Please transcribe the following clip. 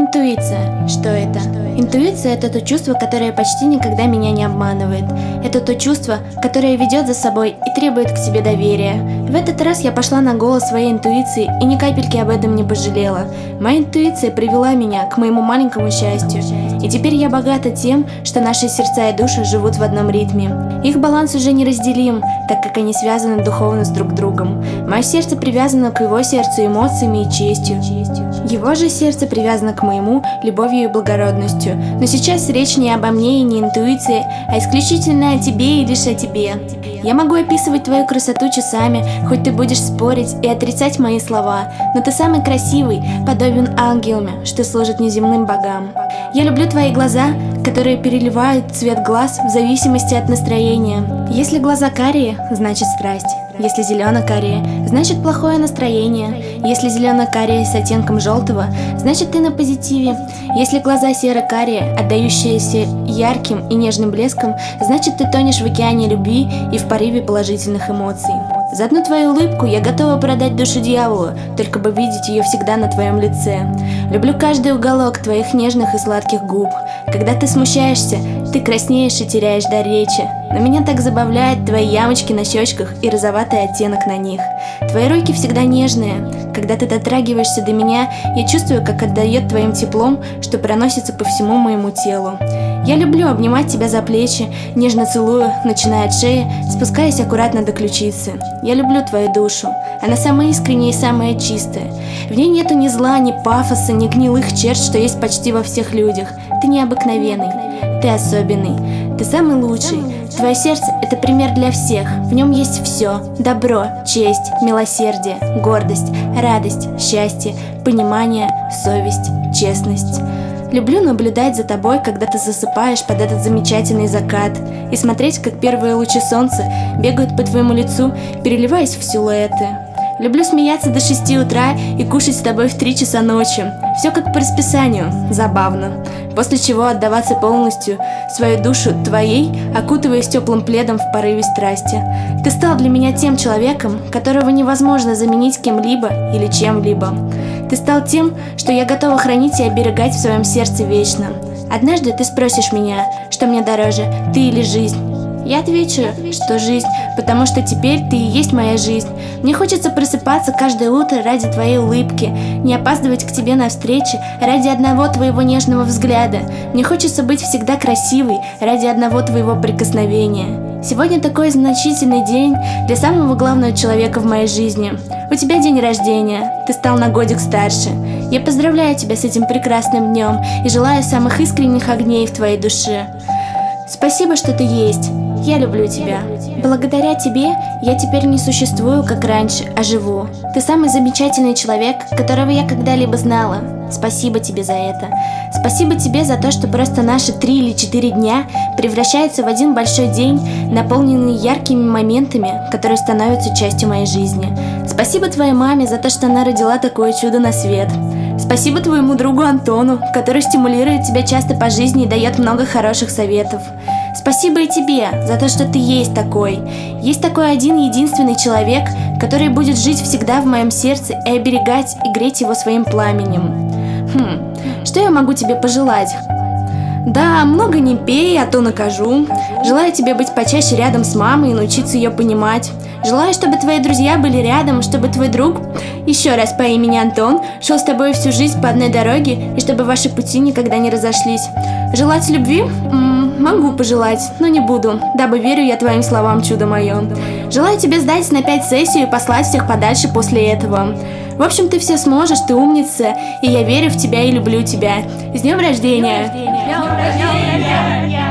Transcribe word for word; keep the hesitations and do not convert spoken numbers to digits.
Интуиция. Что это? Интуиция – это то чувство, которое почти никогда меня не обманывает. Это то чувство, которое ведет за собой и требует к себе доверия. В этот раз я пошла на голос своей интуиции и ни капельки об этом не пожалела. Моя интуиция привела меня к моему маленькому счастью. И теперь я богата тем, что наши сердца и души живут в одном ритме. Их баланс уже неразделим, так как они связаны духовно с друг другом. Мое сердце привязано к его сердцу эмоциями и честью. Его же сердце привязано к моему любовью и благородностью. Но сейчас речь не обо мне и не интуиции, а исключительно о тебе и лишь о тебе. Я могу описывать твою красоту часами, хоть ты будешь спорить и отрицать мои слова, но ты самый красивый, подобен ангелам, что служат неземным богам. Я люблю твои глаза, которые переливают цвет глаз в зависимости от настроения. Если глаза карие, значит страсть. Если зелено-карие, значит плохое настроение. Если зелено-карие с оттенком желтого, значит ты на позитиве. Если глаза серо-карие, отдающиеся ярким и нежным блеском, значит ты тонешь в океане любви и в порыве положительных эмоций. За одну твою улыбку я готова продать душу дьяволу, только бы видеть ее всегда на твоем лице. Люблю каждый уголок твоих нежных и сладких губ. Когда ты смущаешься, ты краснеешь и теряешь дар речи. Но меня так забавляют твои ямочки на щечках и розоватый оттенок на них. Твои руки всегда нежные. Когда ты дотрагиваешься до меня, я чувствую, как отдает твоим теплом, что проносится по всему моему телу. Я люблю обнимать тебя за плечи, нежно целую, начиная от шеи, спускаясь аккуратно до ключицы. Я люблю твою душу. Она самая искренняя и самая чистая. В ней нету ни зла, ни пафоса, ни гнилых черт, что есть почти во всех людях. Ты необыкновенный. Ты особенный. Ты самый лучший. Твое сердце – это пример для всех. В нем есть все. Добро, честь, милосердие, гордость, радость, счастье, понимание, совесть, честность. Люблю наблюдать за тобой, когда ты засыпаешь под этот замечательный закат, и смотреть, как первые лучи солнца бегают по твоему лицу, переливаясь в силуэты. Люблю смеяться до шести утра и кушать с тобой в три часа ночи. Все как по расписанию, забавно. После чего отдаваться полностью свою душу твоей, окутываясь теплым пледом в порыве страсти. Ты стал для меня тем человеком, которого невозможно заменить кем-либо или чем-либо. Ты стал тем, что я готова хранить и оберегать в своем сердце вечно. Однажды ты спросишь меня, что мне дороже, ты или жизнь? Я отвечу, что жизнь, потому что теперь ты и есть моя жизнь. Мне хочется просыпаться каждое утро ради твоей улыбки, не опаздывать к тебе на встречи ради одного твоего нежного взгляда. Мне хочется быть всегда красивой ради одного твоего прикосновения. Сегодня такой значительный день для самого главного человека в моей жизни. У тебя день рождения, ты стал на годик старше. Я поздравляю тебя с этим прекрасным днем и желаю самых искренних огней в твоей душе. Спасибо, что ты есть. Я люблю тебя. Благодаря тебе я теперь не существую, как раньше, а живу. Ты самый замечательный человек, которого я когда-либо знала. Спасибо тебе за это. Спасибо тебе за то, что просто наши три или четыре дня превращаются в один большой день, наполненный яркими моментами, которые становятся частью моей жизни. Спасибо твоей маме за то, что она родила такое чудо на свет. Спасибо твоему другу Антону, который стимулирует тебя часто по жизни и дает много хороших советов. Спасибо и тебе за то, что ты есть такой. Есть такой один единственный человек, который будет жить всегда в моем сердце и оберегать и греть его своим пламенем. Хм, что я могу тебе пожелать? Да, много не пей, а то накажу. Желаю тебе быть почаще рядом с мамой и научиться ее понимать. Желаю, чтобы твои друзья были рядом, чтобы твой друг, еще раз по имени Антон, шел с тобой всю жизнь по одной дороге, и чтобы ваши пути никогда не разошлись. Желать любви? М-м, могу пожелать, но не буду, дабы верю я твоим словам, чудо мое. Желаю тебе сдать на пять сессию и послать всех подальше после этого. В общем, ты все сможешь, ты умница, и я верю в тебя и люблю тебя. С днем рождения! С днем рождения!